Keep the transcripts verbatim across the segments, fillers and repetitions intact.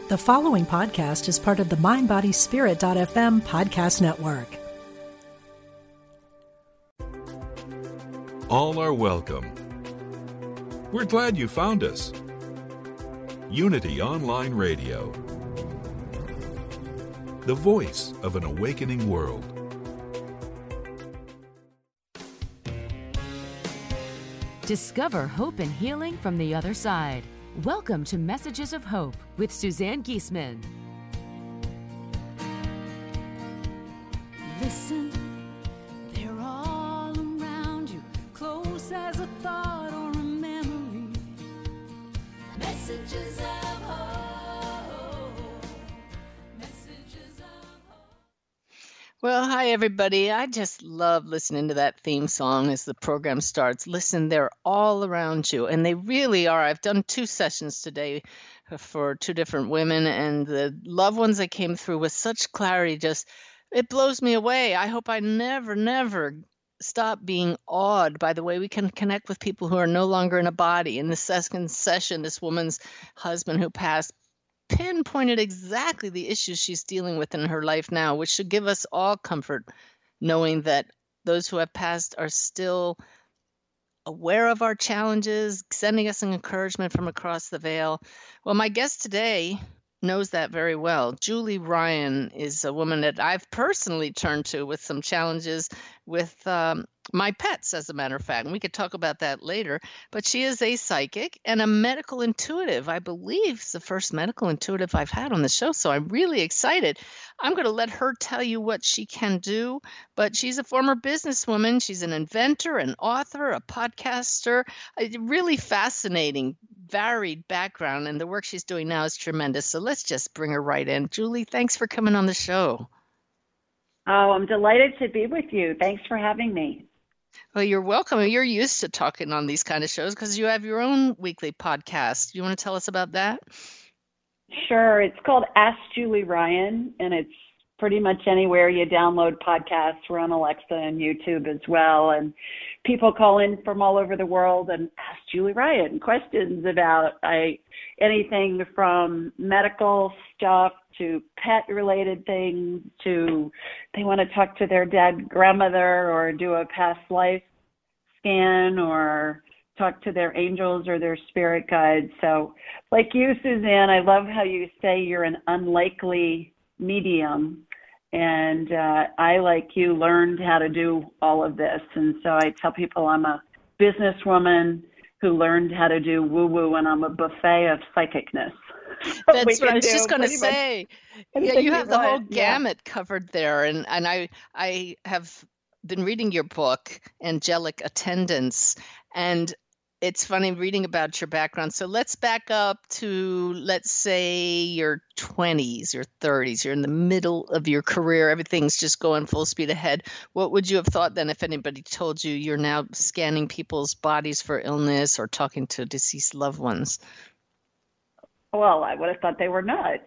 The following podcast is part of the mind body spirit dot f m podcast network. All are welcome. We're glad you found us. Unity Online Radio, the voice of an awakening world. Discover hope and healing from the other side. Welcome to Messages of Hope with Suzanne Giesemann. Listen, they're all around you, close as a thought or a memory. Messages of hope. Messages of hope. Well, hi, everybody. I just love listening to that theme song as the program starts. Listen, they're all around you, and they really are. I've done two sessions today for two different women, and the loved ones that came through with such clarity, just, it blows me away. I hope I never, never stop being awed by the way we can connect with people who are no longer in a body. In the second session, this woman's husband who passed pinpointed exactly the issues she's dealing with in her life now, which should give us all comfort, knowing that those who have passed are still aware of our challenges, sending us an encouragement from across the veil. Well, my guest today knows that very well. Julie Ryan is a woman that I've personally turned to with some challenges with um, my pets, as a matter of fact. And we could talk about that later. But she is a psychic and a medical intuitive. I believe it's the first medical intuitive I've had on the show. So I'm really excited. I'm going to let her tell you what she can do. But she's a former businesswoman. She's an inventor, an author, a podcaster. A really fascinating, varied background. And the work she's doing now is tremendous. So let's just bring her right in. Julie, thanks for coming on the show. Oh, I'm delighted to be with you. Thanks for having me. Well, you're welcome. You're used to talking on these kind of shows because you have your own weekly podcast. You want to tell us about that? Sure. It's called Ask Julie Ryan, and it's pretty much anywhere you download podcasts. We're on Alexa and YouTube as well. And people call in from all over the world and ask Julie Ryan questions about I, anything from medical stuff to pet-related things to they want to talk to their dead grandmother or do a past life scan or talk to their angels or their spirit guides. So like you, Suzanne, I love how you say you're an unlikely medium. And uh, I, like you, learned how to do all of this. And so I tell people I'm a businesswoman who learned how to do woo-woo, and I'm a buffet of psychicness. That's what I was just going to say. Yeah, you have the whole gamut yeah. covered there. And, and I, I have been reading your book, Angelic Attendants, and it's funny reading about your background. So let's back up to, let's say, your twenties, your thirties. You're in the middle of your career. Everything's just going full speed ahead. What would you have thought then if anybody told you you're now scanning people's bodies for illness or talking to deceased loved ones? Well, I would have thought they were nuts.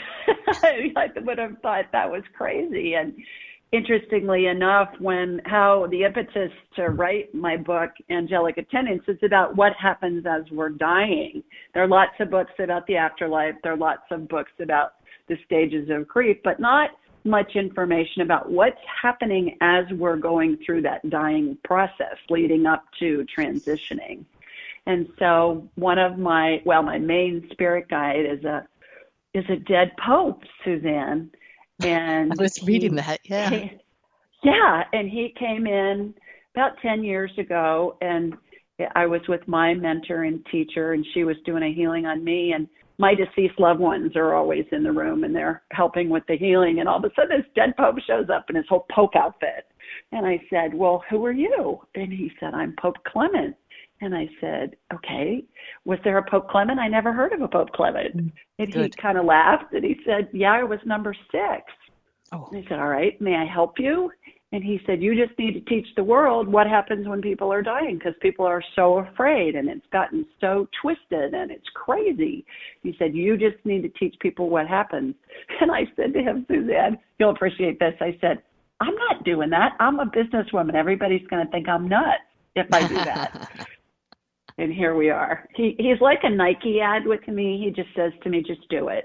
I would have thought that was crazy. And interestingly enough, when how the impetus to write my book, Angelic Attendants, is about what happens as we're dying. There are lots of books about the afterlife. There are lots of books about the stages of grief, but not much information about what's happening as we're going through that dying process leading up to transitioning. And so one of my, well, my main spirit guide is a is a dead pope, Suzanne. And I was reading he, that, yeah. He, yeah, and he came in about ten years ago, and I was with my mentor and teacher, and she was doing a healing on me, and my deceased loved ones are always in the room, and they're helping with the healing, and all of a sudden this dead pope shows up in his whole pope outfit. And I said, well, who are you? And he said, I'm Pope Clement. And I said, okay, was there a Pope Clement? I never heard of a Pope Clement. And Good. He kind of laughed and he said, yeah, I was number six. Oh. And I said, all right, may I help you? And he said, you just need to teach the world what happens when people are dying because people are so afraid and it's gotten so twisted and it's crazy. He said, you just need to teach people what happens. And I said to him, Suzanne, you'll appreciate this. I said, I'm not doing that. I'm a businesswoman. Everybody's going to think I'm nuts if I do that. And here we are. He he's like a Nike ad with me. He just says to me, just do it.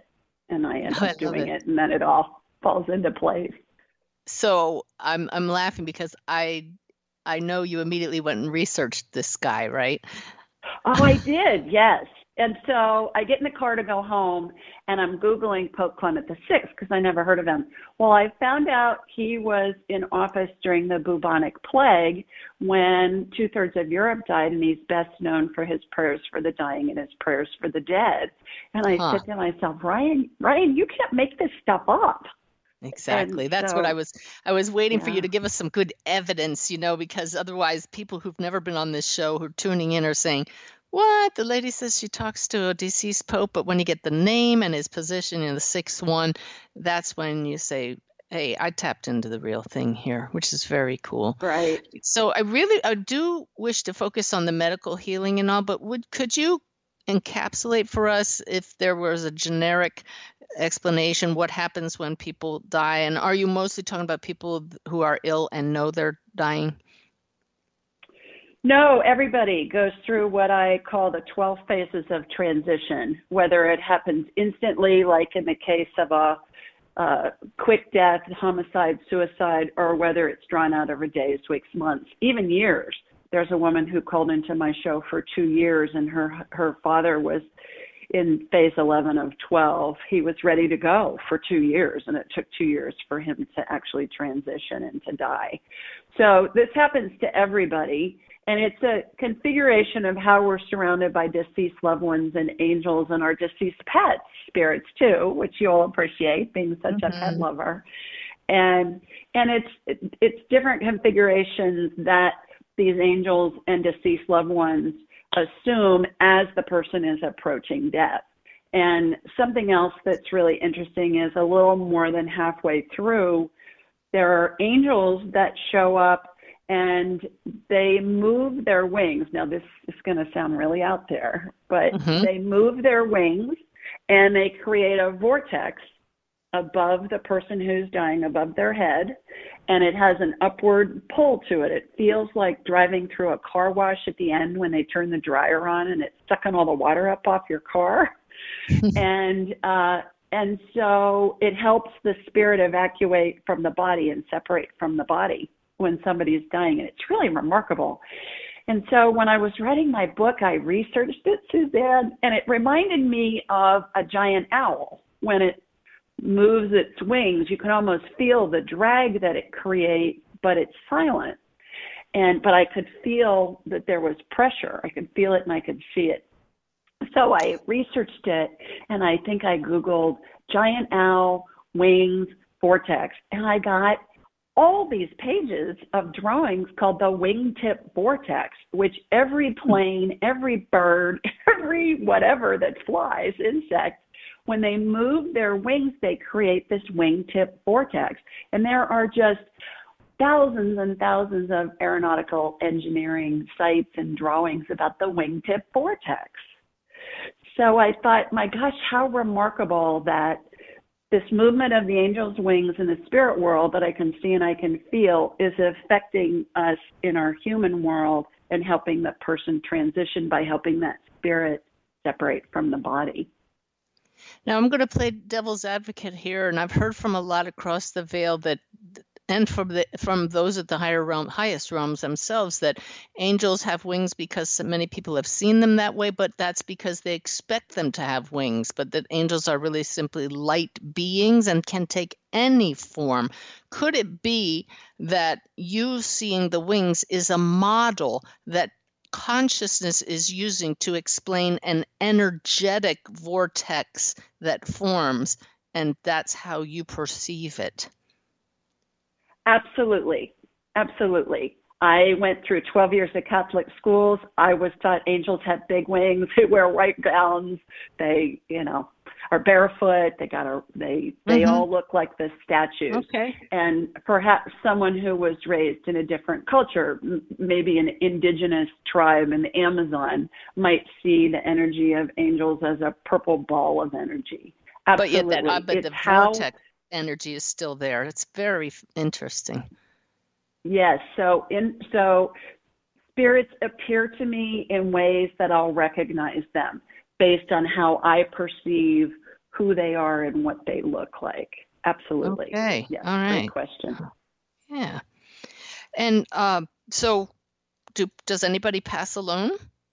and I end Oh, I up love doing it. it, and then it all falls into place. So I'm I'm laughing because I I know you immediately went and researched this guy, right? Oh, I did, yes. And so I get in the car to go home, and I'm Googling Pope Clement the Sixth because I never heard of him. Well, I found out he was in office during the bubonic plague when two-thirds of Europe died, and he's best known for his prayers for the dying and his prayers for the dead. And I Huh. said to myself, Ryan, Ryan, you can't make this stuff up. Exactly. And That's what I so, was I was waiting for yeah. you to give us some good evidence, you know, because otherwise people who've never been on this show who are tuning in are saying, "What? The lady says she talks to a deceased pope," but when you get the name and his position in the sixth one, that's when you say, "Hey, I tapped into the real thing here," which is very cool. Right. So I really I do wish to focus on the medical healing and all, but would could you encapsulate for us if there was a generic explanation what happens when people die? And are you mostly talking about people who are ill and know they're dying? No, everybody goes through what I call the twelve phases of transition, whether it happens instantly, like in the case of a uh, quick death, homicide, suicide, or whether it's drawn out over days, weeks, months, even years. There's a woman who called into my show for two years, and her her father was in phase eleven of twelve. He was ready to go for two years, and it took two years for him to actually transition and to die. So this happens to everybody, and it's a configuration of how we're surrounded by deceased loved ones and angels and our deceased pets, spirits too, which you'll appreciate, being such Mhm. a pet lover. And and it's it's different configurations that these angels and deceased loved ones assume as the person is approaching death. And something else that's really interesting is a little more than halfway through, there are angels that show up and they move their wings. Now, this is going to sound really out there, but Mhm. they move their wings and they create a vortex above the person who's dying, above their head, and it has an upward pull to it. It feels like driving through a car wash at the end when they turn the dryer on and it's sucking all the water up off your car. and uh, and so it helps the spirit evacuate from the body and separate from the body when somebody's dying, and it's really remarkable. And so when I was writing my book, I researched it, Suzanne, and it reminded me of a giant owl. When it moves its wings, you can almost feel the drag that it creates, but it's silent. And but I could feel that there was pressure. I could feel it and I could see it. So I researched it, and I think I Googled giant owl wings vortex, and I got all these pages of drawings called the wingtip vortex, which every plane, every bird, every whatever that flies, insect, when they move their wings, they create this wingtip vortex. And there are just thousands and thousands of aeronautical engineering sites and drawings about the wingtip vortex. So I thought, my gosh, how remarkable that this movement of the angel's wings in the spirit world that I can see and I can feel is affecting us in our human world and helping the person transition by helping that spirit separate from the body. Now I'm going to play devil's advocate here, and I've heard from a lot across the veil that, and from the from those at the higher realm, highest realms themselves, that angels have wings because so many people have seen them that way, but that's because they expect them to have wings. But that angels are really simply light beings and can take any form. Could it be that you seeing the wings is a model that consciousness is using to explain an energetic vortex that forms, and that's how you perceive it? Absolutely. Absolutely. I went through twelve years of Catholic schools. I was taught angels have big wings. They wear white gowns. They, you know, are barefoot. They got a, they, they Mhm. all look like the statues. Okay. And perhaps someone who was raised in a different culture, m- maybe an indigenous tribe in the Amazon, might see the energy of angels as a purple ball of energy. But yet Absolutely. that, uh, but It's the how, vortex energy is still there. It's very f- interesting. yes. So in, so spirits appear to me in ways that I'll recognize them based on how I perceive who they are and what they look like. Absolutely. Okay. Yeah, All right. great question. Yeah. And um, so do, does anybody pass alone?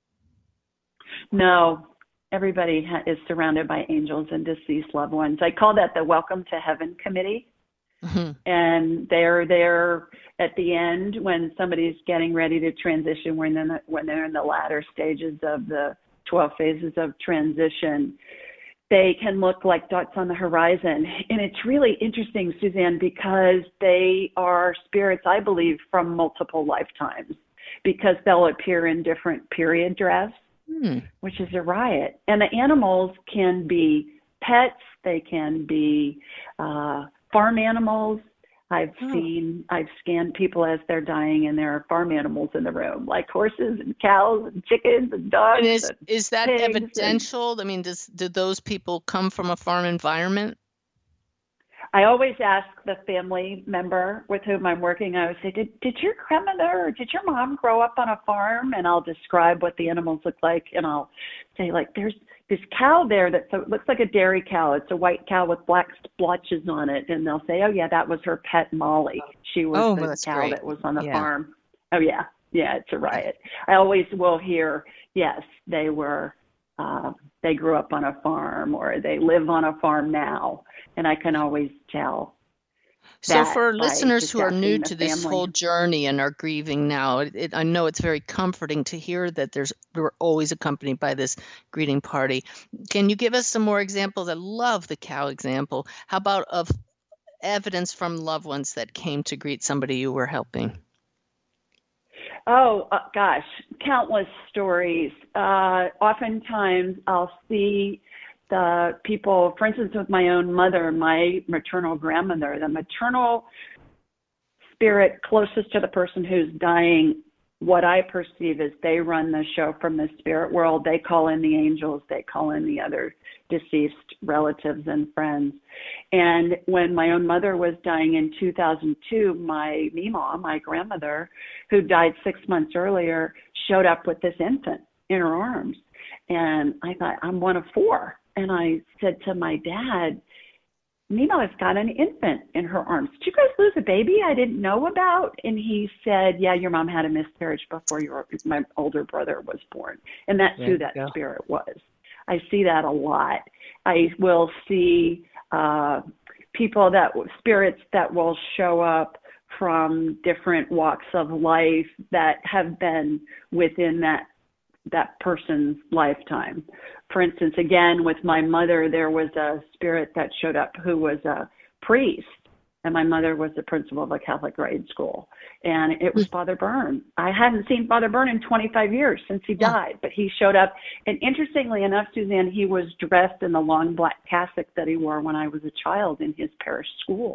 No, everybody ha- is surrounded by angels and deceased loved ones. I call that the Welcome to Heaven Committee. Mm-hmm. And they're there at the end when somebody's getting ready to transition, when they're, in the, when they're in the latter stages of the twelve phases of transition. They can look like dots on the horizon. And it's really interesting, Suzanne, because they are spirits, I believe, from multiple lifetimes, because they'll appear in different period dress, Hmm. which is a riot. And the animals can be pets, they can be uh, farm animals. I've Oh. seen, I've scanned people as they're dying, and there are farm animals in the room, like horses and cows and chickens and dogs. And is and is that pigs and- evidential? I mean, does do those people come from a farm environment? I always ask the family member with whom I'm working, I would say, did, did your grandmother or did your mom grow up on a farm? And I'll describe what the animals look like. And I'll say, like, there's this cow there that so it looks like a dairy cow. It's a white cow with black splotches on it. And they'll say, oh, yeah, that was her pet Molly. She was Oh, the well, that's cow great. that was on the Yeah. farm. Oh, yeah. Yeah, it's a riot. I always will hear, yes, they were, uh, they grew up on a farm, or they live on a farm now. And I can always tell. So that for by listeners just who are asking new the to this family. whole journey and are grieving now, it, it, I know it's very comforting to hear that there's we're always accompanied by this greeting party. Can you give us some more examples? I love the cow example. How about of evidence from loved ones that came to greet somebody you were helping? Oh, uh, gosh, countless stories. Uh, oftentimes I'll see the people, for instance, with my own mother, my maternal grandmother, the maternal spirit closest to the person who's dying, what I perceive is they run the show from the spirit world. They call in the angels. They call in the other deceased relatives and friends. And when my own mother was dying in two thousand two, my Mima, my grandmother, who died six months earlier, showed up with this infant in her arms. And I thought, I'm one of four. And I said to my dad, Mima has got an infant in her arms. Did you guys lose a baby I didn't know about? And he said, yeah, your mom had a miscarriage before your my older brother was born. And that's There who you that go. spirit was. I see that a lot. I will see uh, people that, spirits that will show up from different walks of life that have been within that that person's lifetime. For instance, again, with my mother, there was a spirit that showed up who was a priest, and my mother was the principal of a Catholic grade school, and it was Father Byrne. I hadn't seen Father Byrne in twenty-five years since he died, but he showed up, and interestingly enough, Suzanne, he was dressed in the long black cassock that he wore when I was a child in his parish school.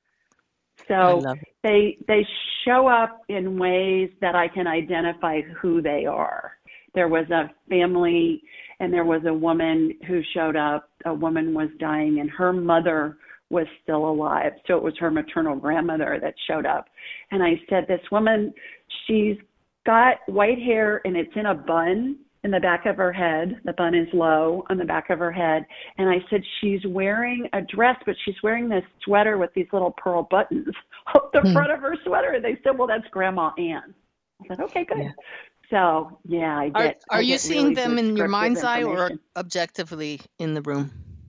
I So love it. they they show up in ways that I can identify who they are. There was a family, and there was a woman who showed up. A woman was dying, and her mother was still alive. So it was her maternal grandmother that showed up. And I said, this woman, she's got white hair, and it's in a bun in the back of her head. The bun is low on the back of her head. And I said, she's wearing a dress, but she's wearing this sweater with these little pearl buttons up the Hmm. front of her sweater. And they said, well, that's Grandma Ann. I said, okay, good. Yeah. So, yeah, I Are, get. are I you get seeing really them in your descriptive mind's eye or information. objectively in the room?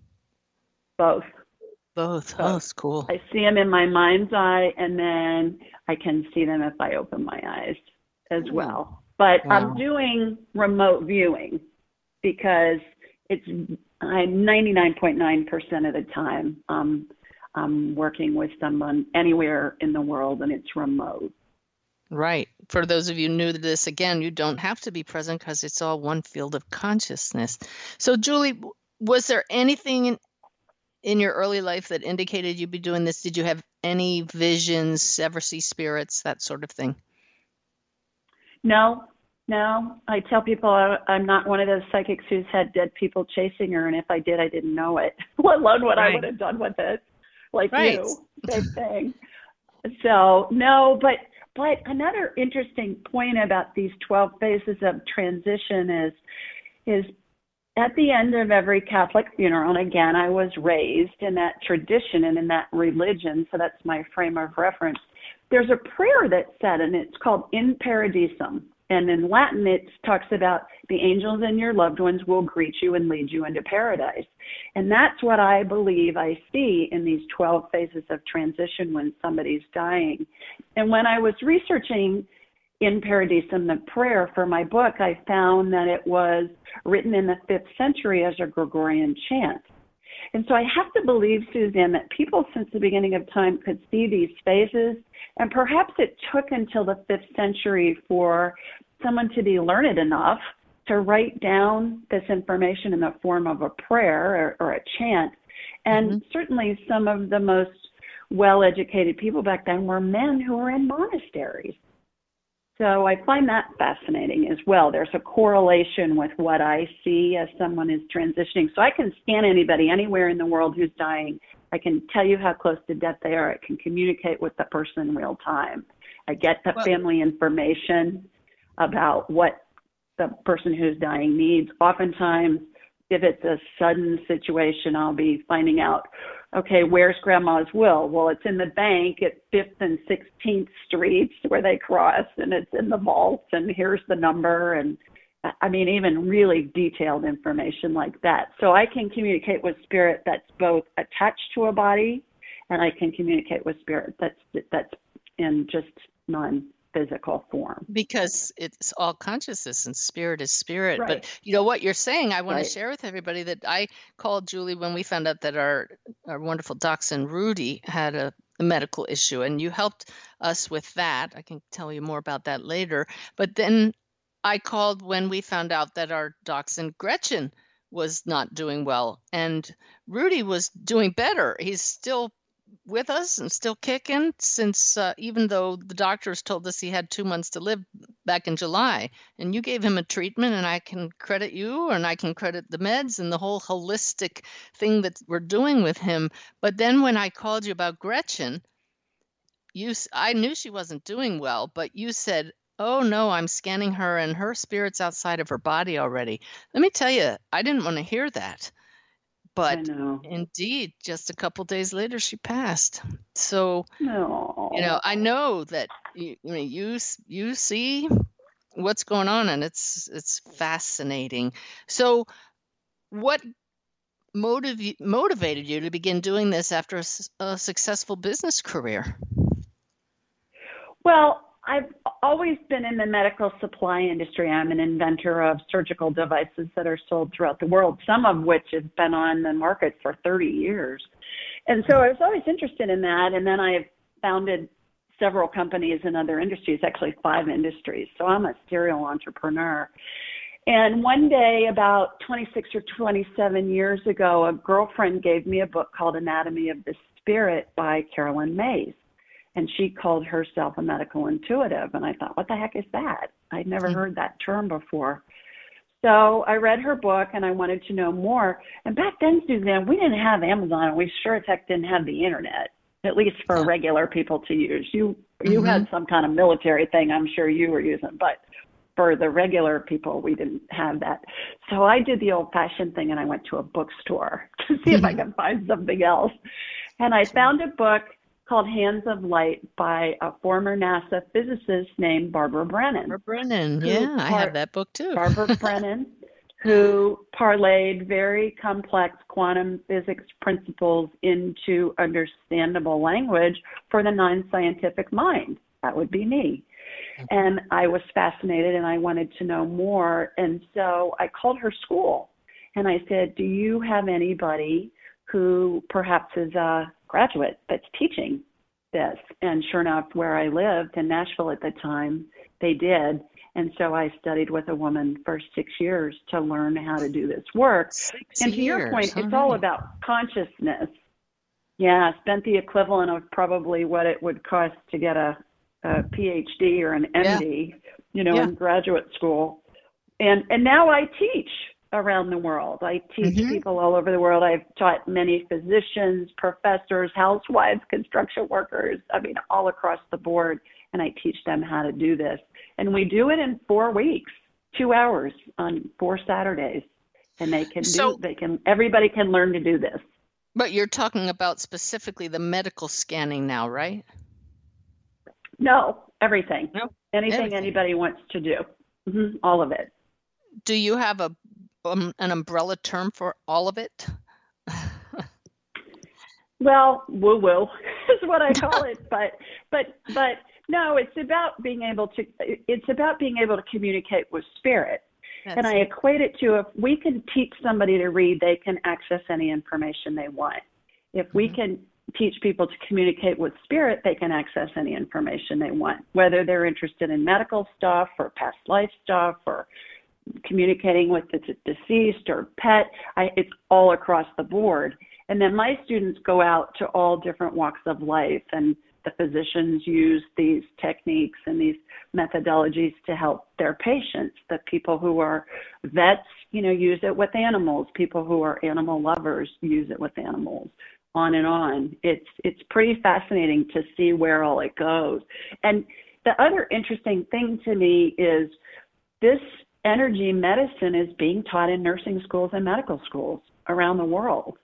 Both? Both. Oh, Both. that's cool. I see them in my mind's eye, and then I can see them if I open my eyes as Ooh. well. But Wow. I'm doing remote viewing because it's I'm ninety-nine point nine percent of the time um, I'm working with someone anywhere in the world, and it's remote. Right. For those of you new to this, again, you don't have to be present because it's all one field of consciousness. So, Julie, w- was there anything in, in your early life that indicated you'd be doing this? Did you have any visions, ever see spirits, that sort of thing? No, no. I tell people I, I'm not one of those psychics who's had dead people chasing her, and if I did, I didn't know it, let alone what I Right. would have done with it. Like Right. you, same thing. So, no, but but another interesting point about these twelve phases of transition is is at the end of every Catholic funeral, and again, I was raised in that tradition and in that religion, so that's my frame of reference, there's a prayer that's said, and it's called In Paradisum. And in Latin, it talks about the angels and your loved ones will greet you and lead you into paradise. And that's what I believe I see in these twelve phases of transition when somebody's dying. And when I was researching In Paradisum, the prayer for my book, I found that it was written in the fifth century as a Gregorian chant. And so I have to believe, Suzanne, that people since the beginning of time could see these phases, and perhaps it took until the fifth century for someone to be learned enough to write down this information in the form of a prayer or, or a chant. And mm-hmm. certainly some of the most well-educated people back then were men who were in monasteries. So I find that fascinating as well. There's a correlation with what I see as someone is transitioning. So I can scan anybody anywhere in the world who's dying. I can tell you how close to death they are. I can communicate with the person in real time. I get the well, family information about what the person who's dying needs. Oftentimes, if it's a sudden situation, I'll be finding out, okay, where's grandma's will? Well, it's in the bank at fifth and sixteenth Streets where they cross, and it's in the vault, and here's the number. And I mean, even really detailed information like that. So I can communicate with spirit that's both attached to a body, and I can communicate with spirit that's that's in just non-physical form. Because it's all consciousness and spirit is spirit. Right. But you know what you're saying, I want Right. to share with everybody that I called Julie when we found out that our, our wonderful dachshund Rudy had a, a medical issue, and you helped us with that. I can tell you more about that later. But then I called when we found out that our dachshund Gretchen was not doing well, and Rudy was doing better. He's still with us and still kicking since uh, even though the doctors told us he had two months to live back in July, and you gave him a treatment, and I can credit you and I can credit the meds and the whole holistic thing that we're doing with him. But then when I called you about Gretchen, you s- I knew she wasn't doing well, but you said, oh no, I'm scanning her and her spirit's outside of her body already. Let me tell you, I didn't want to hear that. But I know. indeed, just a couple days later, she passed. So, No. you know, I know that you, you know, you you see what's going on, and it's it's fascinating. So, what motiv- motivated you to begin doing this after a, s- a successful business career? Well, I've always been in the medical supply industry. I'm an inventor of surgical devices that are sold throughout the world, some of which have been on the market for thirty years. And so I was always interested in that. And then I founded several companies in other industries, actually five industries. So I'm a serial entrepreneur. And one day, about twenty-six or twenty-seven years ago, a girlfriend gave me a book called Anatomy of the Spirit by Carolyn Mays. And she called herself a medical intuitive. And I thought, what the heck is that? I'd never mm-hmm. heard that term before. So I read her book and I wanted to know more. And back then, Suzanne, we didn't have Amazon, and we sure as heck didn't have the internet, at least for yeah. regular people to use. You you mm-hmm. had some kind of military thing I'm sure you were using, but for the regular people, we didn't have that. So I did the old-fashioned thing, and I went to a bookstore to see if I could find something else. And I found a book called Hands of Light by a former NASA physicist named Barbara Brennan. Barbara Brennan, yeah, par- I have that book too. Barbara Brennan, who parlayed very complex quantum physics principles into understandable language for the non-scientific mind. That would be me. And I was fascinated and I wanted to know more. And so I called her school and I said, do you have anybody who perhaps is a graduate that's teaching this? And sure enough, where I lived in Nashville at the time, they did. And so I studied with a woman for six years to learn how to do this work. Six and to years. your point, all it's right. all about consciousness. Yeah, I spent the equivalent of probably what it would cost to get a, a P H D or an M D, yeah. you know, yeah. in graduate school. And and now I teach around the world. I teach mm-hmm. people all over the world. I've taught many physicians, professors, housewives, construction workers, I mean, all across the board, and I teach them how to do this. And we do it in four weeks, two hours on four Saturdays. and they can So, do, they can, everybody can learn to do this. but you're talking about specifically the medical scanning now, right? No, everything, No, anything everything. anybody wants to do, hmm all of it. Do you have a um, an umbrella term for all of it? Well, woo woo is what I call it, but but but no, it's about being able to it's about being able to communicate with spirit. That's And I it. equate it to, if we can teach somebody to read, they can access any information they want. If we Mhm. can teach people to communicate with spirit, they can access any information they want, whether they're interested in medical stuff or past life stuff or communicating with the d- deceased or pet. I, it's all across the board. And then my students go out to all different walks of life, and the physicians use these techniques and these methodologies to help their patients. The people who are vets, you know, use it with animals. People who are animal lovers use it with animals. On and on. It's it's pretty fascinating to see where all it goes. And the other interesting thing to me is this energy medicine is being taught in nursing schools and medical schools around the world.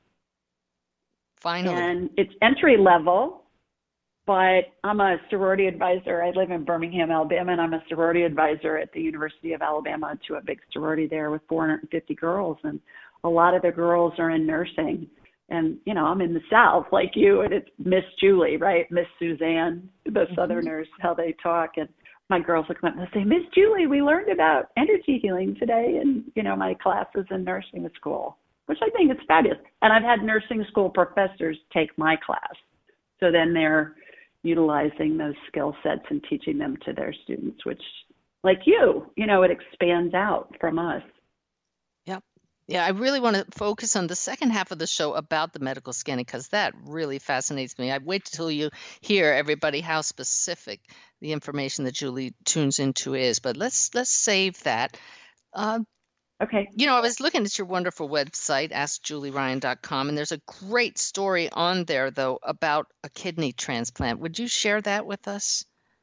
Finally. And it's entry level, but I'm a sorority advisor. I live in Birmingham, Alabama, and I'm a sorority advisor at the University of Alabama to a big sorority there with four hundred fifty girls. And a lot of the girls are in nursing. And, you know, I'm in the South like you, and it's Miss Julie, right? Miss Suzanne, the Southerners, how they talk. And my girls look at me and say, Miss Julie, we learned about energy healing today in, you know, my classes in nursing school, which I think is fabulous. And I've had nursing school professors take my class. So then they're utilizing those skill sets and teaching them to their students, which, like you, you know, it expands out from us. Yep. Yeah, I really want to focus on the second half of the show about the medical scanning because that really fascinates me. I wait till you hear, everybody, how specific the information that Julie tunes into is. But let's let's save that. Uh, Okay. You know, I was looking at your wonderful website, ask julie ryan dot com, and there's a great story on there, though, about a kidney transplant. Would you share that with us?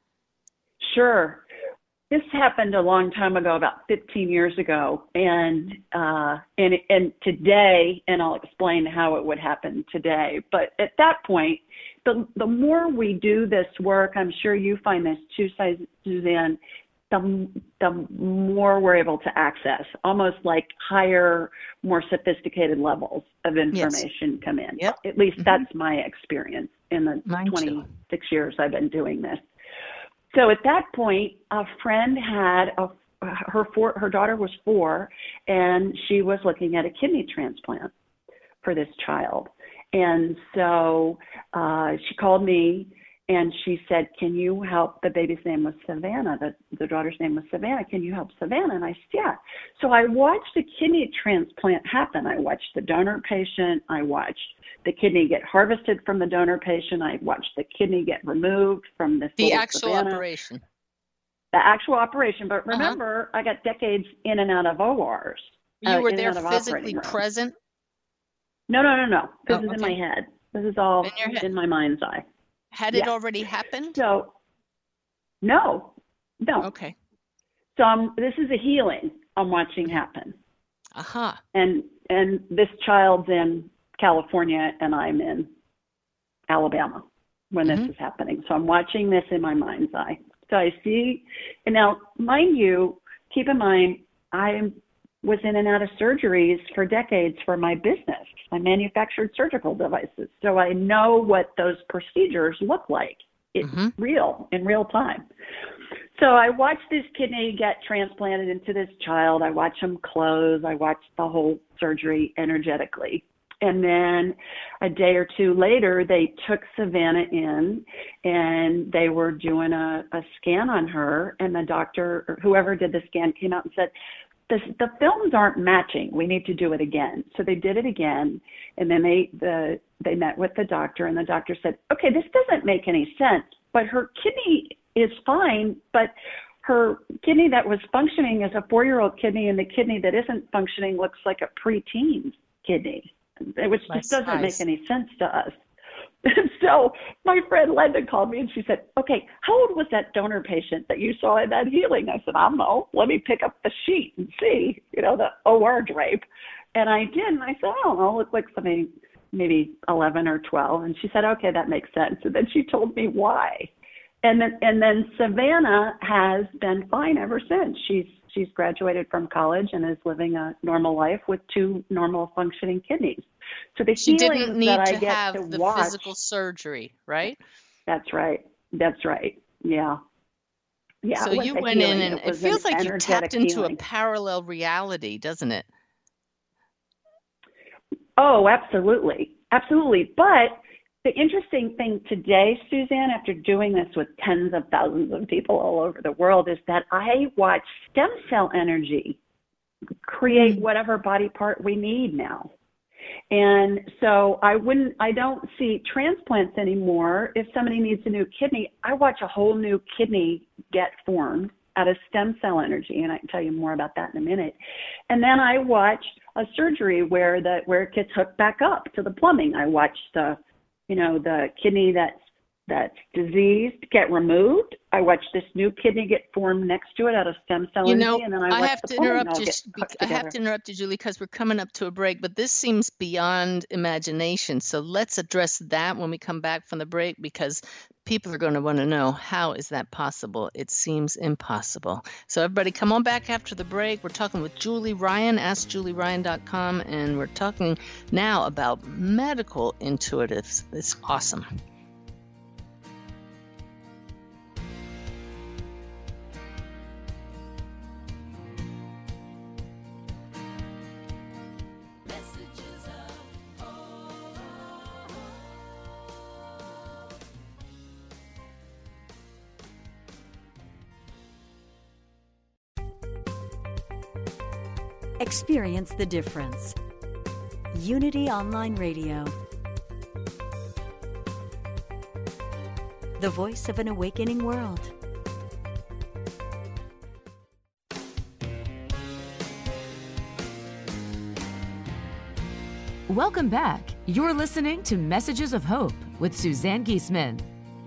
Sure. This happened a long time ago, about fifteen years ago, and uh, and and today, and I'll explain how it would happen today. But at that point, the the more we do this work, I'm sure you find this too, Suzanne, the the more we're able to access, almost like higher, more sophisticated levels of information yes. come in. Yep. At least mm-hmm. that's my experience in the Mine twenty-six too. years I've been doing this. So at that point, a friend had a her four, her daughter was four, and she was looking at a kidney transplant for this child. And so uh, she called me and she said, "Can you help?" The baby's name was Savannah. The, the daughter's name was Savannah. "Can you help Savannah?" And I said, "Yeah." So I watched the kidney transplant happen. I watched the donor patient. I watched the kidney get harvested from the donor patient. I watched the kidney get removed from this The little actual Savannah. operation. The actual operation. But remember, uh-huh. I got decades in and out of O Rs. You uh, were in there and out of physically operating rooms. present? No, no, no, no. This Oh, is okay. in my head. This is all In your head. in my mind's eye. Had it Yeah. already happened? So, no, no. Okay. So I'm, this is a healing I'm watching happen. Aha. Uh-huh. And and this child's in California and I'm in Alabama when Mm-hmm. this is happening. So I'm watching this in my mind's eye. So I see, and now, mind you, keep in mind, I was in and out of surgeries for decades for my business. I manufactured surgical devices. So I know what those procedures look like. It's Mhm. real, in real time. So I watched this kidney get transplanted into this child. I watched him close. I watched the whole surgery energetically. And then a day or two later, they took Savannah in and they were doing a, a scan on her. And the doctor, or whoever did the scan, came out and said, the, the films aren't matching. We need to do it again. So they did it again. And then they, the, they met with the doctor and the doctor said, okay, this doesn't make any sense, but her kidney is fine, but her kidney that was functioning is a four-year-old kidney, and the kidney that isn't functioning looks like a preteen kidney. It was, just doesn't make any sense to us. And so my friend Linda called me and she said, okay, how old was that donor patient that you saw in that healing? I said, I don't know. Let me pick up the sheet and see, you know, the O R drape. And I did. And I said, I don't know, looked like somebody maybe eleven or twelve. And she said, okay, that makes sense. And then she told me why. And then, and then Savannah has been fine ever since. She's she's graduated from college and is living a normal life with two normal functioning kidneys. So the She didn't healings need that I to get have to the watch, physical surgery, right? That's right. That's right. Yeah. Yeah. So it was you a went in healing. and it was feels an like you energetic tapped into healing. a parallel reality, doesn't it? Oh, absolutely. Absolutely. But the interesting thing today, Suzanne, after doing this with tens of thousands of people all over the world, is that I watch stem cell energy create whatever body part we need now. And so I wouldn't, I don't see transplants anymore. If somebody needs a new kidney, I watch a whole new kidney get formed out of stem cell energy, and I can tell you more about that in a minute. And then I watch a surgery where the where it gets hooked back up to the plumbing. I watch the, you know, the kidney that's that's diseased get removed. I watch this new kidney get formed next to it out of stem cell You energy, know, and then I I watch have the to plumbing interrupt all you. get sh- bec- hooked I have together. to interrupt you, Julie, because we're coming up to a break. But this seems beyond imagination. So let's address that when we come back from the break, because people are going to want to know, how is that possible? It seems impossible. So everybody, come on back after the break. We're talking with Julie Ryan, ask julie ryan dot com, and we're talking now about medical intuitives. It's awesome. Experience the difference. Unity Online Radio. The voice of an awakening world. Welcome back. You're listening to Messages of Hope with Suzanne Giesemann.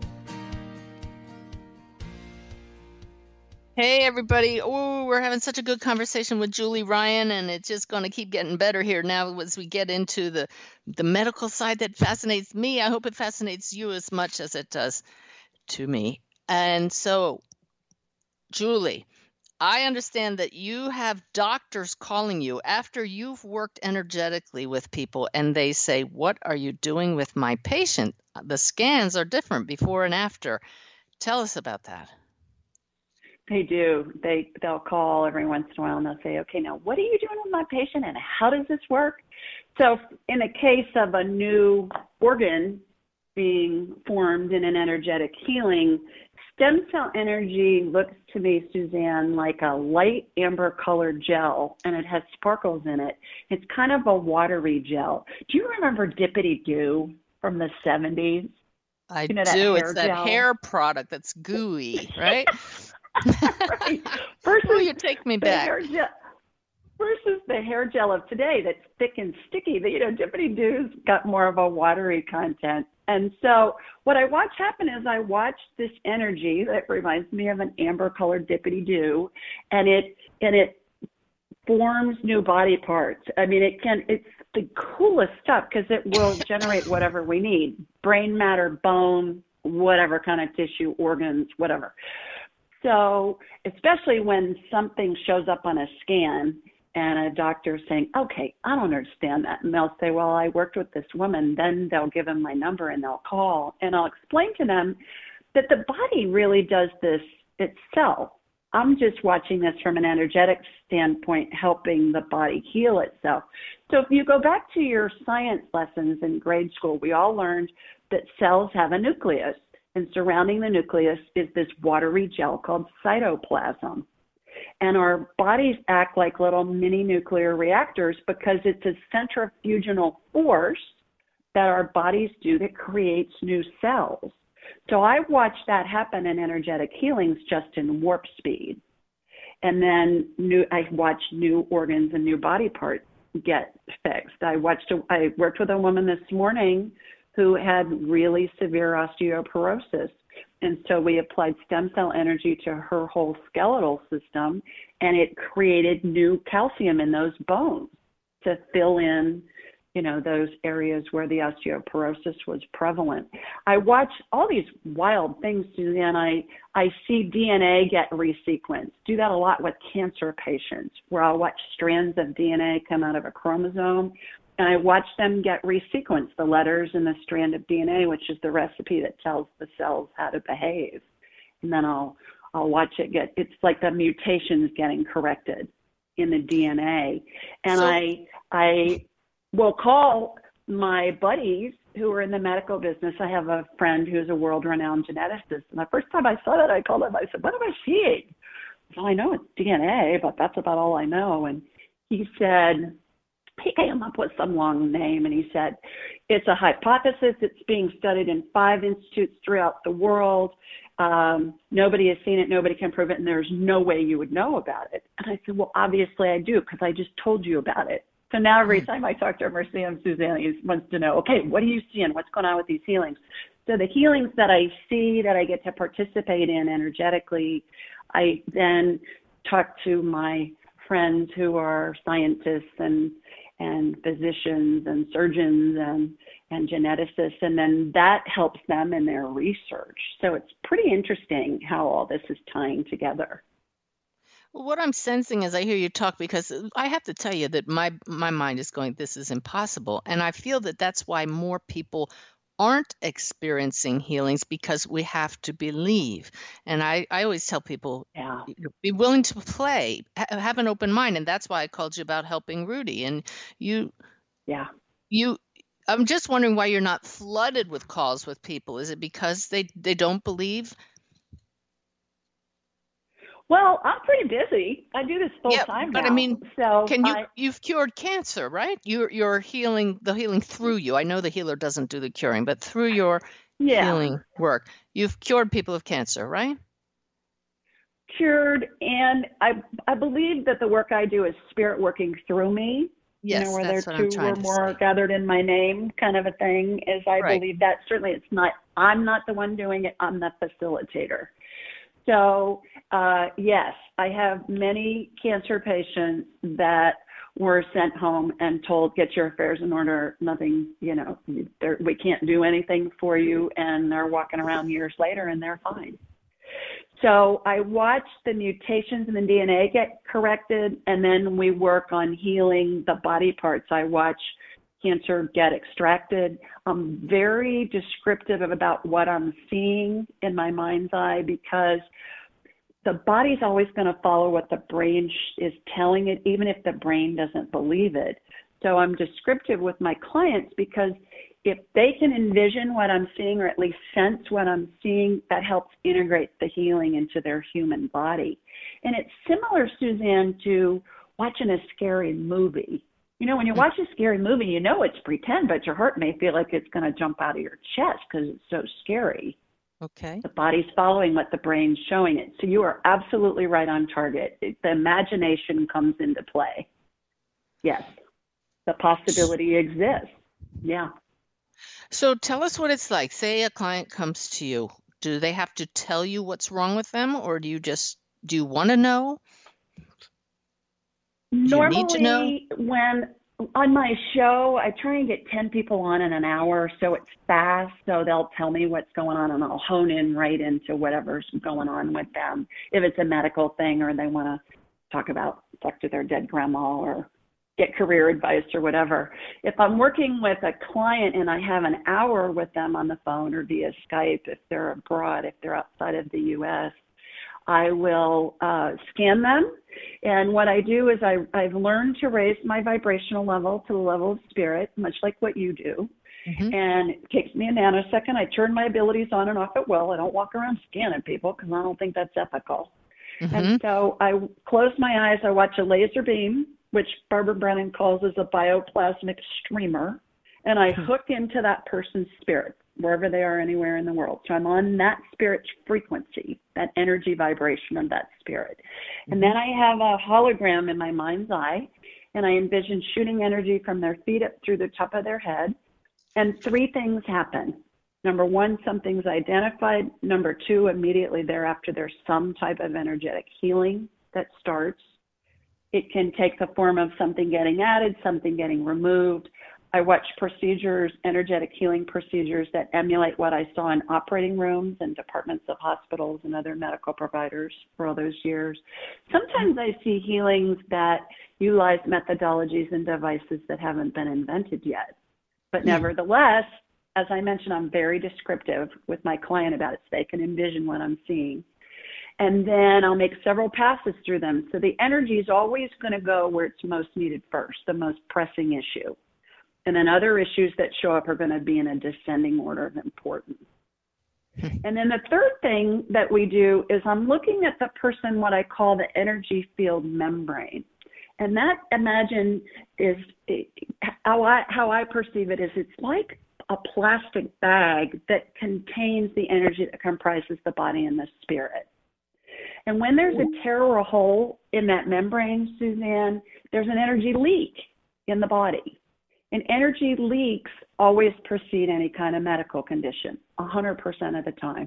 Hey, everybody. Oh, we're having such a good conversation with Julie Ryan, and it's just going to keep getting better here now as we get into the, the medical side that fascinates me. I hope it fascinates you as much as it does to me. And so, Julie, I understand that you have doctors calling you after you've worked energetically with people, and they say, what are you doing with my patient? The scans are different before and after. Tell us about that. They do. They, they'll call every once in a while and they'll say, okay, now what are you doing with my patient and how does this work? So in the case of a new organ being formed in an energetic healing, stem cell energy looks to me, Suzanne, like a light amber colored gel, and it has sparkles in it. It's kind of a watery gel. Do you remember Dippity Doo from the seventies? I You know, that do. hair It's that gel? hair product that's gooey, right? Right. Versus Oh, you take me the back. hair gel, versus the hair gel of today that's thick and sticky. That, you know, Dippity Doo's got more of a watery content. And so what I watch happen is I watch this energy that reminds me of an amber colored Dippity Doo, and it and it forms new body parts. I mean, it can. It's the coolest stuff because it will generate whatever we need: brain matter, bone, whatever kind of tissue, organs, whatever. So especially when something shows up on a scan and a doctor's saying, okay, I don't understand that. And they'll say, well, I worked with this woman. Then they'll give them my number and they'll call. And I'll explain to them that the body really does this itself. I'm just watching this from an energetic standpoint, helping the body heal itself. So if you go back to your science lessons in grade school, we all learned that cells have a nucleus. And surrounding the nucleus is this watery gel called cytoplasm. And our bodies act like little mini nuclear reactors because it's a centrifugal force that our bodies do that creates new cells. So I watch that happen in energetic healings just in warp speed. And then new, I watch new organs and new body parts get fixed. I watched. A, I worked with a woman this morning who had really severe osteoporosis. And so we applied stem cell energy to her whole skeletal system, and it created new calcium in those bones to fill in, you know, those areas where the osteoporosis was prevalent. I watch all these wild things, Suzanne. I, I see D N A get resequenced. Do that a lot with cancer patients, where I'll watch strands of D N A come out of a chromosome, and I watch them get resequenced, the letters in the strand of D N A, which is the recipe that tells the cells how to behave. And then I'll I'll watch it get, it's like the mutations getting corrected in the D N A. And So- I I will call my buddies who are in the medical business. I have a friend who's a world-renowned geneticist. And the first time I saw that, I called him, I said, what am I seeing? Well, I know it's D N A, but that's about all I know. And he said, he came up with some long name, and he said, it's a hypothesis. It's being studied in five institutes throughout the world. Um, nobody has seen it. Nobody can prove it. And there's no way you would know about it. And I said, well, obviously I do, because I just told you about it. So now every time I talk to him or see him, Suzanne, he wants to know, okay, what are you seeing? What's going on with these healings? So the healings that I see, that I get to participate in energetically, I then talk to my friends who are scientists and and physicians and surgeons and, and geneticists, and then that helps them in their research. So it's pretty interesting how all this is tying together. Well, what I'm sensing as I hear you talk, because I have to tell you that my my mind is going, this is impossible. And I feel that that's why more people aren't experiencing healings, because we have to believe. And I, I always tell people, Yeah. be willing to play, ha- have an open mind. And that's why I called you about helping Rudy. And you, Yeah. you, I'm just wondering why you're not flooded with calls with people. Is it because they, they don't believe? Well, I'm pretty busy. I do this full Yeah, time but now. I mean, so Can you, I, you've cured cancer, right? You're, you're healing, the healing through you. I know the healer doesn't do the curing, but through your yeah, healing work, you've cured people of cancer, right? cured, and I I believe that the work I do is spirit working through me. Yes, you know, where that's there what I'm two trying or to more say. gathered in my name, kind of a thing. Is I Right. believe that certainly it's not. I'm not the one doing it. I'm the facilitator. So uh, yes, I have many cancer patients that were sent home and told, get your affairs in order. Nothing, you know, there- we can't do anything for you. And they're walking around years later and they're fine. So I watch the mutations in the D N A get corrected, and then we work on healing the body parts. I watch cancer get extracted. I'm very descriptive of about what I'm seeing in my mind's eye, because the body's always going to follow what the brain sh- is telling it, even if the brain doesn't believe it. So I'm descriptive with my clients, because if they can envision what I'm seeing, or at least sense what I'm seeing, that helps integrate the healing into their human body. And it's similar, Suzanne, to watching a scary movie. You know, when you watch a scary movie, you know it's pretend, but your heart may feel like it's going to jump out of your chest because it's so scary. Okay. The body's following what the brain's showing it. So you are absolutely right on target. It- The imagination comes into play. Yes, the possibility exists. Yeah. So tell us what it's like. Say a client comes to you. Do they have to tell you what's wrong with them, or do you just, do you want to know? you need to know? Normally, when on my show, I try and get ten people on in an hour, so it's fast. So they'll tell me what's going on, and I'll hone in right into whatever's going on with them. If it's a medical thing, or they want to talk about talk to their dead grandma, or get career advice or whatever. If I'm working with a client and I have an hour with them on the phone or via Skype, if they're abroad, if they're outside of the U S, I will uh, scan them. And what I do is I, I've learned to raise my vibrational level to the level of spirit, much like what you do. Mm-hmm. And it takes me a nanosecond. I turn my abilities on and off at will. I don't walk around scanning people because I don't think that's ethical. Mm-hmm. And so I close my eyes. I watch a laser beam, which Barbara Brennan calls as a bioplasmic streamer, and I hook into that person's spirit, wherever they are, anywhere in the world. So I'm on that spirit's frequency, that energy vibration of that spirit. Mm-hmm. And then I have a hologram in my mind's eye, and I envision shooting energy from their feet up through the top of their head, And three things happen. Number one, something's identified. Number two, immediately thereafter, there's some type of energetic healing that starts. It can take the form of something getting added, something getting removed. I watch procedures, energetic healing procedures that emulate what I saw in operating rooms and departments of hospitals and other medical providers for all those years. Sometimes I see healings that utilize methodologies and devices that haven't been invented yet. But nevertheless, as I mentioned, I'm very descriptive with my client about it so they can envision what I'm seeing. And then I'll make several passes through them. So the energy is always going to go where it's most needed first, the most pressing issue. And then other issues that show up are going to be in a descending order of importance. And then the third thing that we do is I'm looking at the person, what I call the energy field membrane. And that, imagine, is how I, how I perceive it is it's like a plastic bag that contains the energy that comprises the body and the spirit. And when there's a tear or a hole in that membrane, Suzanne, there's an energy leak in the body. And energy leaks always precede any kind of medical condition, one hundred percent of the time.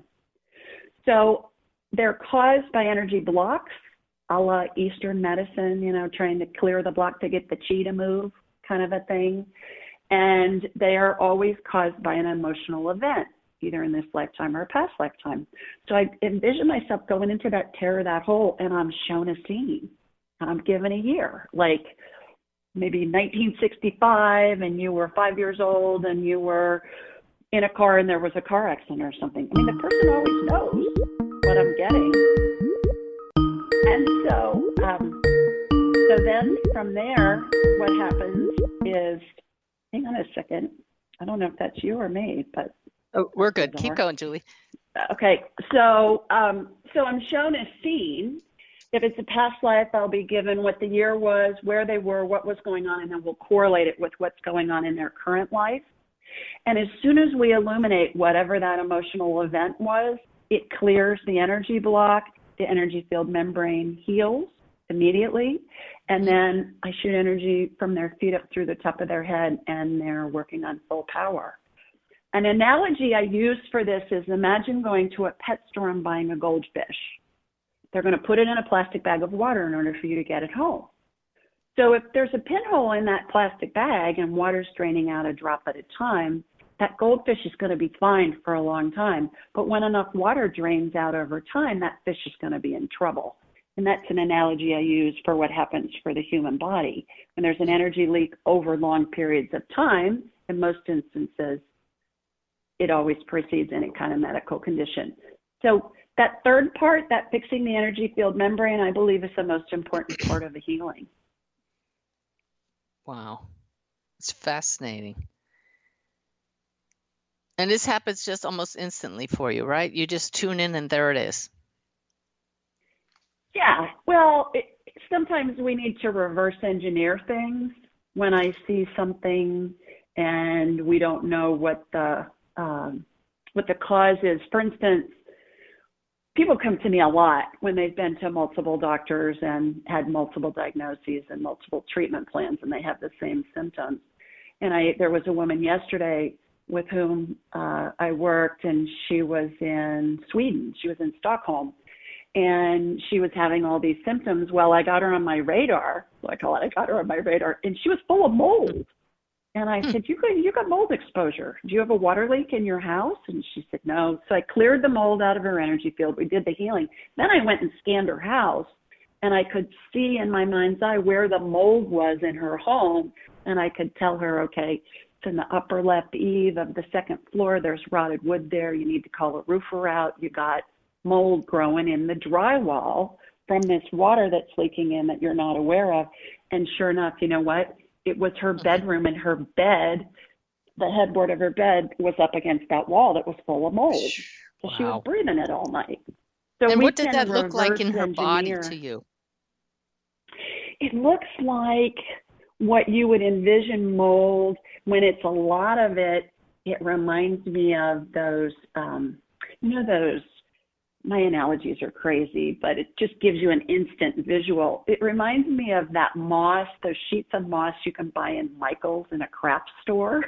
So they're caused by energy blocks, a la Eastern medicine, you know, trying to clear the block to get the chi to move, kind of a thing. And they are always caused by an emotional event, either in this lifetime or a past lifetime. So I envision myself going into that tear or that hole, and I'm shown a scene. I'm given a year, like maybe nineteen sixty-five, and you were five years old, and you were in a car, and there was a car accident or something. I mean, the person always knows what I'm getting. And so, um, so then from there, what happens is, hang on a second. I don't know if that's you or me, but oh, we're good. Keep going, Julie. Okay, so um, so I'm shown a scene. If it's a past life, I'll be given what the year was, where they were, what was going on, and then we'll correlate it with what's going on in their current life. And as soon as we illuminate whatever that emotional event was, it clears the energy block, the energy field membrane heals immediately, and then I shoot energy from their feet up through the top of their head, and they're working on full power. An analogy I use for this is, imagine going to a pet store and buying a goldfish. They're going to put it in a plastic bag of water in order for you to get it home. So if there's a pinhole in that plastic bag and water's draining out a drop at a time, that goldfish is going to be fine for a long time. But when enough water drains out over time, that fish is going to be in trouble. And that's an analogy I use for what happens for the human body. When there's an energy leak over long periods of time, in most instances, it always precedes any kind of medical condition. So that third part, that fixing the energy field membrane, I believe is the most important part of the healing. Wow. It's fascinating. And this happens just almost instantly for you, right? You just tune in and there it is. Yeah. Well, it, sometimes we need to reverse engineer things. When I see something and we don't know what the um, what the cause is. For instance, people come to me a lot when they've been to multiple doctors and had multiple diagnoses and multiple treatment plans, and they have the same symptoms. And I, there was a woman yesterday with whom uh, I worked, and she was in Sweden. She was in Stockholm, and she was having all these symptoms. Well, I got her on my radar. So I call it, I got her on my radar, and she was full of mold. And I said, you got, you got mold exposure. Do you have a water leak in your house? And she said, no. So I cleared the mold out of her energy field. We did the healing. Then I went and scanned her house, and I could see in my mind's eye where the mold was in her home. And I could tell her, okay, it's in the upper left eave of the second floor. There's rotted wood there. You need to call a roofer out. You got mold growing in the drywall from this water that's leaking in that you're not aware of. And sure enough, you know what? It was her bedroom, and her bed, the headboard of her bed was up against that wall that was full of mold. So wow. She was breathing it all night. So and we what did can that look like in her body engineer. to you? It looks like what you would envision mold. When it's a lot of it, it reminds me of those, um, you know, those, my analogies are crazy, but it just gives you an instant visual. It reminds me of that moss, those sheets of moss you can buy in Michael's in a craft store.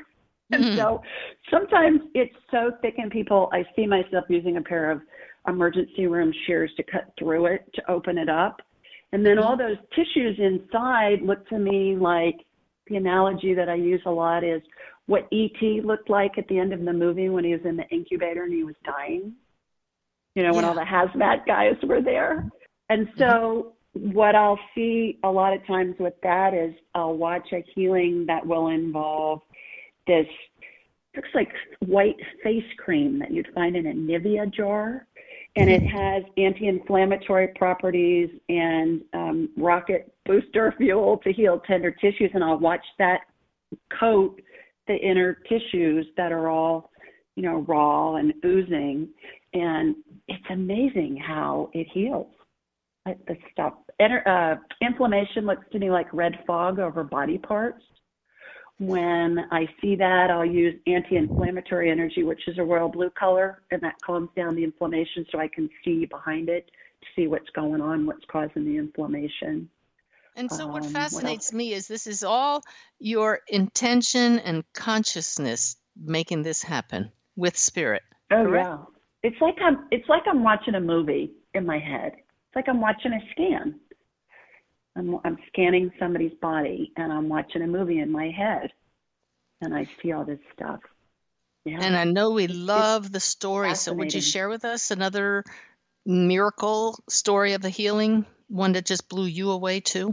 And Mhm. so sometimes it's so thick in people, I see myself using a pair of emergency room shears to cut through it, to open it up. And then all those tissues inside look to me like, the analogy that I use a lot is what E T looked like at the end of the movie when he was in the incubator and he was dying. You know, when Yeah. all the hazmat guys were there. And so what I'll see a lot of times with that is I'll watch a healing that will involve this, looks like white face cream that you'd find in a Nivea jar. And it has anti-inflammatory properties and um, rocket booster fuel to heal tender tissues. And I'll watch that coat the inner tissues that are all, you know, raw and oozing. And it's amazing how it heals. Like the stuff. Enter, uh, inflammation looks to me like red fog over body parts. When I see that, I'll use anti-inflammatory energy, which is a royal blue color, and that calms down the inflammation so I can see behind it to see what's going on, what's causing the inflammation. And so what Um, what fascinates else? me is this is all your intention and consciousness making this happen with spirit. Oh correct? yeah, it's like I'm it's like I'm watching a movie in my head. It's like I'm watching a scan. I'm I'm scanning somebody's body and I'm watching a movie in my head, and I see all this stuff. Yeah, And I know we it's love the story. So would you fascinating. share with us another miracle story of the healing, one that just blew you away too?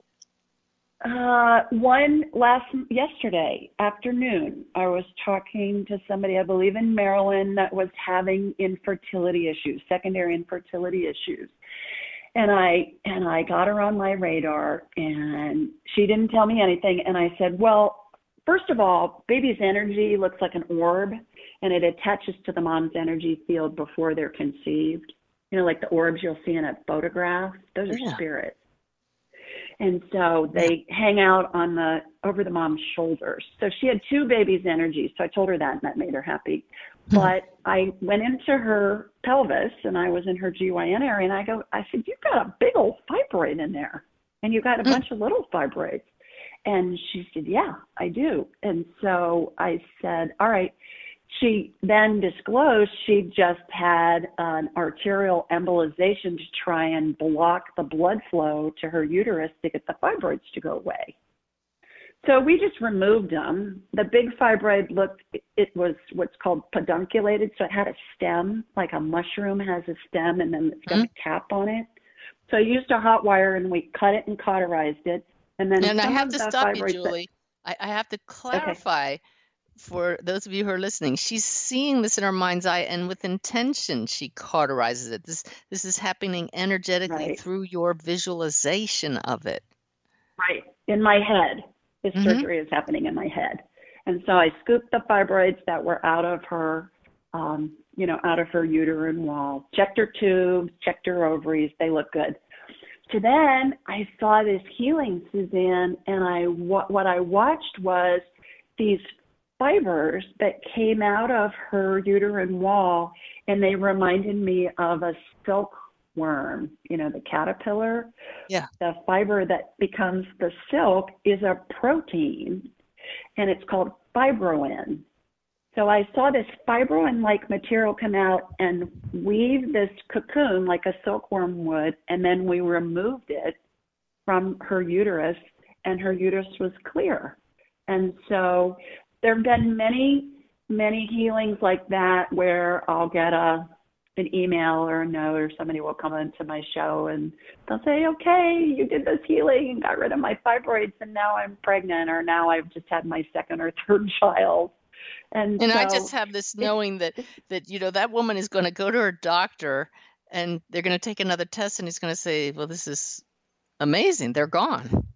Uh, one last yesterday afternoon, I was talking to somebody, I believe in Maryland, that was having infertility issues, secondary infertility issues. And I and I got her on my radar, and she didn't tell me anything. And I said, well, first of all, baby's energy looks like an orb, and it attaches to the mom's energy field before they're conceived. You know, like the orbs you'll see in a photograph. Those are Yeah. spirits. And so they hang out on the over the mom's shoulders. So she had two babies' energies. So I told her that, and that made her happy. But I went into her pelvis, and I was in her G Y N area, and I go, I said, you've got a big old fibroid in there, and you've got a bunch of little fibroids. And she said, yeah, I do. And so I said, all right. She then disclosed she just had an arterial embolization to try and block the blood flow to her uterus to get the fibroids to go away. So we just removed them. The big fibroid looked, it was what's called pedunculated, so it had a stem, like a mushroom has a stem, and then it's got Mhm. a cap on it. So I used a hot wire, and we cut it and cauterized it. And then And I some have of to the stop you, fibroids that- Julie. I, I have to clarify for those of you who are listening. She's seeing this in her mind's eye, and with intention, she cauterizes it. This this is happening energetically Right. through your visualization of it. Right. In my head. This Mhm. surgery is happening in my head. And so I scooped the fibroids that were out of her, um, you know, out of her uterine wall, checked her tubes, checked her ovaries. They look good. So then I saw this healing, Suzanne, and I what, what I watched was these fibers that came out of her uterine wall, and they reminded me of a silkworm, you know, the caterpillar. Yeah. The fiber that becomes the silk is a protein, and it's called fibroin. So I saw this fibroin-like material come out and weave this cocoon like a silkworm would, and then we removed it from her uterus, and her uterus was clear. And so there have been many, many healings like that where I'll get a an email or a note, or somebody will come into my show and they'll say, okay, you did this healing and got rid of my fibroids, and now I'm pregnant, or now I've just had my second or third child. And, And so, I just have this knowing that that you know that woman is going to go to her doctor, and they're going to take another test, and he's going to say, well, this is amazing. They're gone.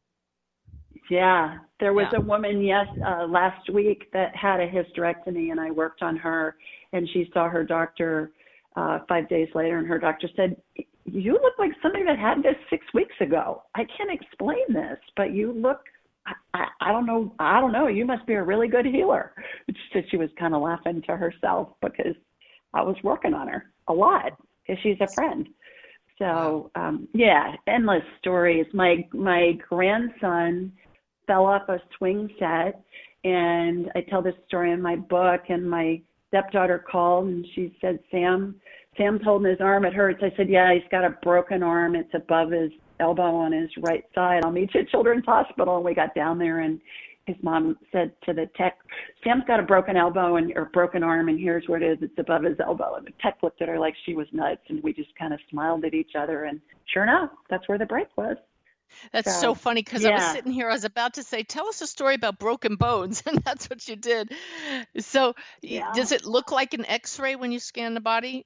yeah, there was Yeah. a woman, yes, uh, last week that had a hysterectomy, and I worked on her, and she saw her doctor uh, five days later, and her doctor said, you look like somebody that had this six weeks ago. I can't explain this, but you look, I, I, I don't know, I don't know, you must be a really good healer. She said she was kind of laughing to herself because I was working on her a lot because she's a friend. So, um, yeah, endless stories. My my grandson fell off a swing set. And I tell this story in my book, and my stepdaughter called and she said, Sam, Sam's holding his arm, it hurts. I said, yeah, he's got a broken arm. It's above his elbow on his right side. I'll meet you at Children's Hospital. And we got down there, and his mom said to the tech, Sam's got a broken elbow and or broken arm, and here's where it is. It's above his elbow. And the tech looked at her like she was nuts, and we just kind of smiled at each other. And sure enough, that's where the break was. That's so, so funny because yeah. I was sitting here, I was about to say, tell us a story about broken bones, and that's what you did. So yeah. Does it look like an X-ray when you scan the body?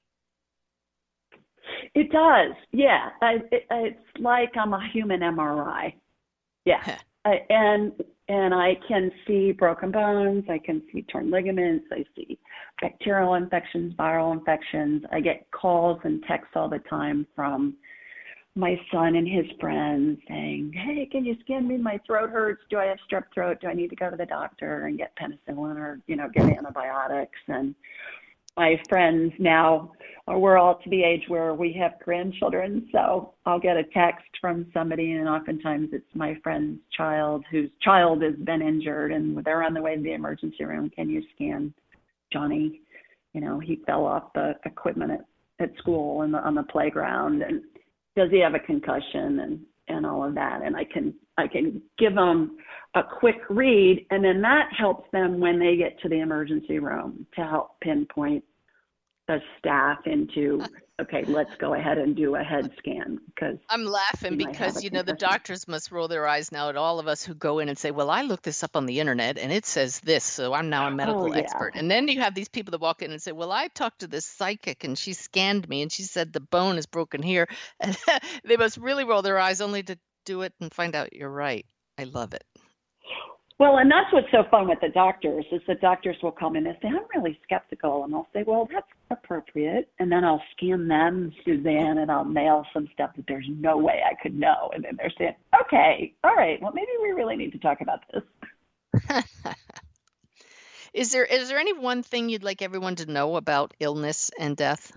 It does, yeah. I, it, it's like I'm a human M R I. Yeah, I, and and I can see broken bones, I can see torn ligaments, I see bacterial infections, viral infections. I get calls and texts all the time from my son and his friends saying, hey, can you scan me? My throat hurts. Do I have strep throat? Do I need to go to the doctor and get penicillin or, you know, get antibiotics? And my friends now, we're all to the age where we have grandchildren. So I'll get a text from somebody, and oftentimes it's my friend's child whose child has been injured, and they're on the way to the emergency room. Can you scan Johnny? You know, he fell off the equipment at, at school and on the playground, and does he have a concussion and, and all of that? And I can I can give them a quick read, and then that helps them when they get to the emergency room to help pinpoint the staff into, okay, let's go ahead and do a head scan. Because I'm laughing because, you know, the doctors must roll their eyes now at all of us who go in and say, well, I looked this up on the internet and it says this, so I'm now a medical oh, yeah. expert. And then you have these people that walk in and say, well, I talked to this psychic and she scanned me and she said the bone is broken here. And they must really roll their eyes only to do it and find out you're right. I love it. Well, and that's what's so fun with the doctors is the doctors will come in and say, I'm really skeptical. And I'll say, well, that's appropriate. And then I'll scan them, Suzanne, and I'll nail some stuff that there's no way I could know. And then they're saying, okay, all right, well, maybe we really need to talk about this. Is there is there any one thing you'd like everyone to know about illness and death?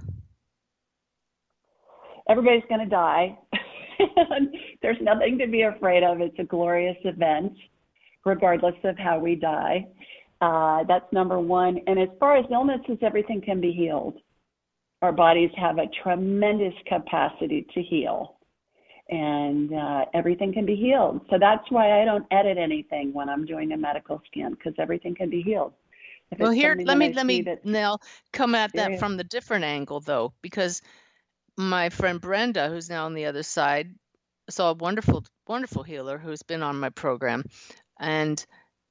Everybody's going to die. There's nothing to be afraid of. It's a glorious event, regardless of how we die. Uh, that's number one. And as far as illnesses, everything can be healed. Our bodies have a tremendous capacity to heal, and uh, everything can be healed. So that's why I don't edit anything when I'm doing a medical scan, because everything can be healed. If well, here, let me, let me, Nell, come at that yeah. from the different angle, though, because my friend Brenda, who's now on the other side, saw a wonderful, wonderful healer who's been on my program. And,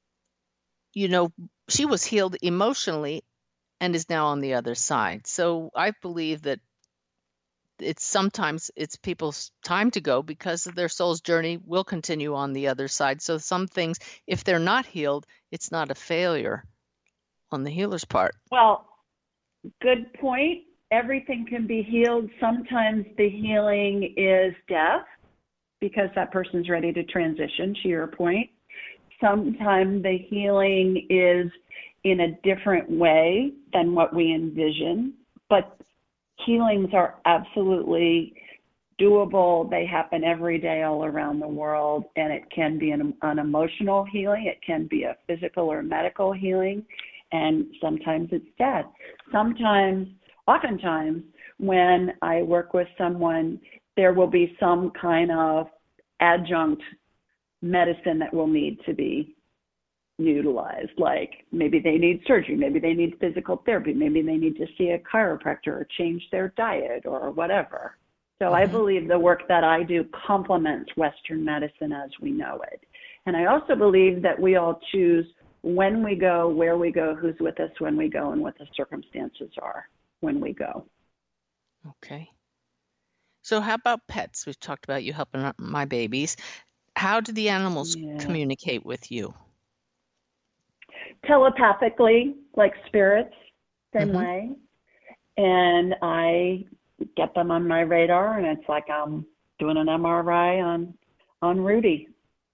you know, she was healed emotionally and is now on the other side. So I believe that it's sometimes it's people's time to go because their soul's journey will continue on the other side. So some things, if they're not healed, it's not a failure on the healer's part. Well, good point. Everything can be healed. Sometimes the healing is death because that person's ready to transition, to your point. Sometimes the healing is in a different way than what we envision, but healings are absolutely doable. They happen every day all around the world, and it can be an, an emotional healing. It can be a physical or medical healing, and sometimes it's death. Sometimes, oftentimes, when I work with someone, there will be some kind of adjunct medicine that will need to be utilized, like maybe they need surgery, maybe they need physical therapy, maybe they need to see a chiropractor or change their diet or whatever. So mm-hmm. I believe the work that I do complements Western medicine as we know it. And I also believe that we all choose when we go, where we go, who's with us when we go, and what the circumstances are when we go. Okay. So how about pets? We've talked about you helping my babies. How do the animals yeah. communicate with you? Telepathically, like spirits, same mm-hmm. way. And I get them on my radar, and it's like I'm doing an M R I on on Rudy.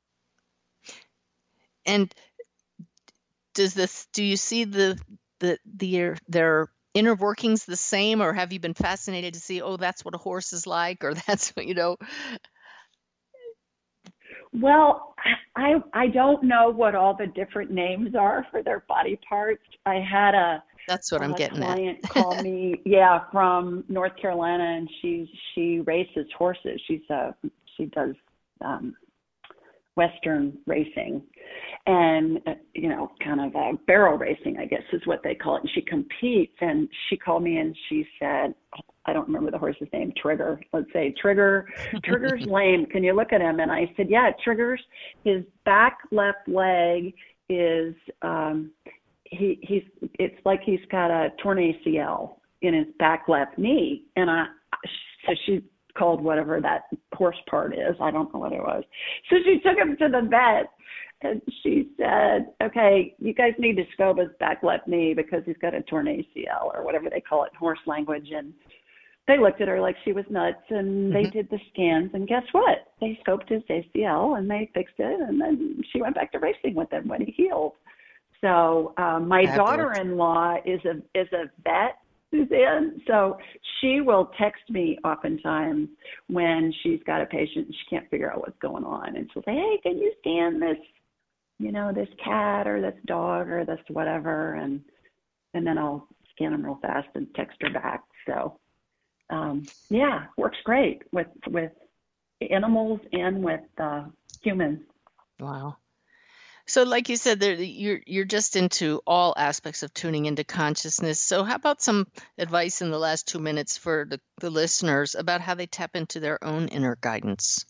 And does this? Do you see the the the their inner workings the same, or have you been fascinated to see? Oh, that's what a horse is like, or that's what you know. Well, I I don't know what all the different names are for their body parts. I had a That's what I'm a getting client at. call me, yeah, from North Carolina, and she she races horses. She's a she does um, Western racing, and uh, you know, kind of uh, barrel racing, I guess is what they call it. And she competes, and she called me and she said, I don't remember the horse's name, Trigger. Let's say Trigger. Trigger's lame. Can you look at him? And I said, yeah, Trigger's, his back left leg is, um, he he's, it's like he's got a torn A C L in his back left knee. And I, so she called whatever that horse part is. I don't know what it was. So she took him to the vet. And she said, okay, you guys need to scope his back left knee because he's got a torn A C L or whatever they call it in horse language. And they looked at her like she was nuts, and they mm-hmm. did the scans, and guess what? They scoped his A C L, and they fixed it, and then she went back to racing with him when he healed. So um, my Fabulous. daughter-in-law is a is a vet, Suzanne, so she will text me oftentimes when she's got a patient and she can't figure out what's going on, and she'll say, hey, can you scan this, you know, this cat or this dog or this whatever, and and then I'll scan them real fast and text her back, so. Um, yeah, works great with with animals and with uh, humans. Wow. So like you said, there, you're you're just into all aspects of tuning into consciousness. So how about some advice in the last two minutes for the, the listeners about how they tap into their own inner guidance?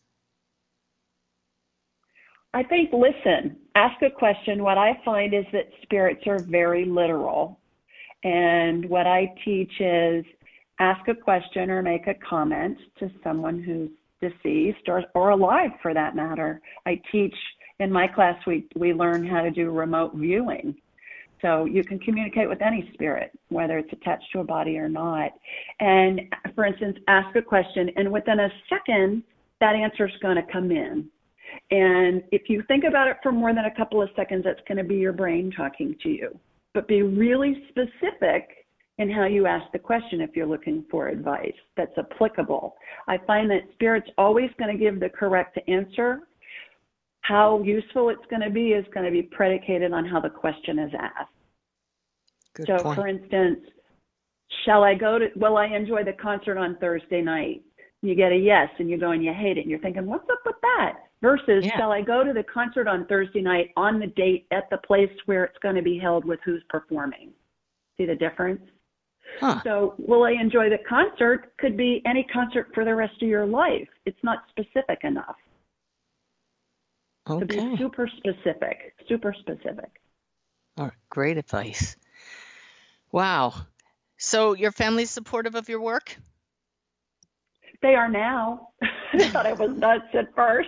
I think, listen, ask a question. What I find is that spirits are very literal. And what I teach is ask a question or make a comment to someone who's deceased or, or alive for that matter. I teach in my class, we, we learn how to do remote viewing. So you can communicate with any spirit, whether it's attached to a body or not. And for instance, ask a question, and within a second, that answer is going to come in. And if you think about it for more than a couple of seconds, that's going to be your brain talking to you. But be really specific in how you ask the question if you're looking for advice that's applicable. I find that Spirit's always going to give the correct answer. How useful it's going to be is going to be predicated on how the question is asked. Good so, point. For instance, shall I go to, will I enjoy the concert on Thursday night? You get a yes, and you go and you hate it, and you're thinking, what's up with that? Versus, yeah. shall I go to the concert on Thursday night on the date at the place where it's going to be held with who's performing? See the difference? Huh. So will I enjoy the concert could be any concert for the rest of your life. It's not specific enough. Okay. To be super specific, super specific. All right, great advice. Wow. So your family's supportive of your work? They are now. I thought I was nuts at first.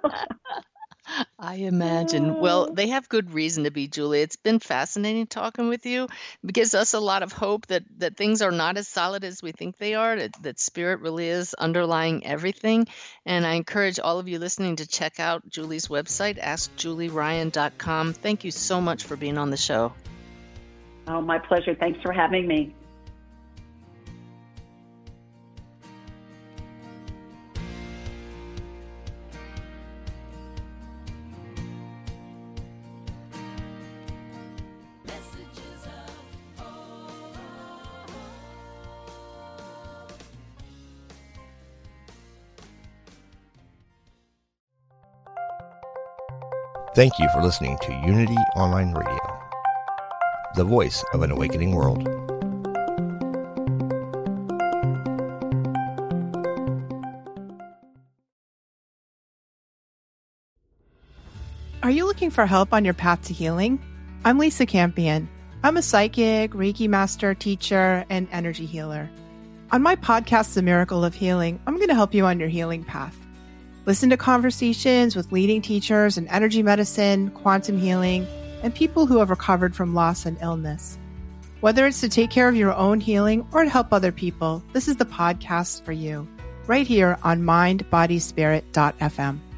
I imagine. Well, they have good reason to be, Julie. It's been fascinating talking with you. It gives us a lot of hope that, that things are not as solid as we think they are, that, that spirit really is underlying everything. And I encourage all of you listening to check out Julie's website, ask julie ryan dot com. Thank you so much for being on the show. Oh, my pleasure. Thanks for having me. Thank you for listening to Unity Online Radio, the voice of an awakening world. Are you looking for help on your path to healing? I'm Lisa Campion. I'm a psychic, Reiki master, teacher, and energy healer. On my podcast, The Miracle of Healing, I'm going to help you on your healing path. Listen to conversations with leading teachers in energy medicine, quantum healing, and people who have recovered from loss and illness. Whether it's to take care of your own healing or to help other people, this is the podcast for you, right here on mind body spirit dot f m.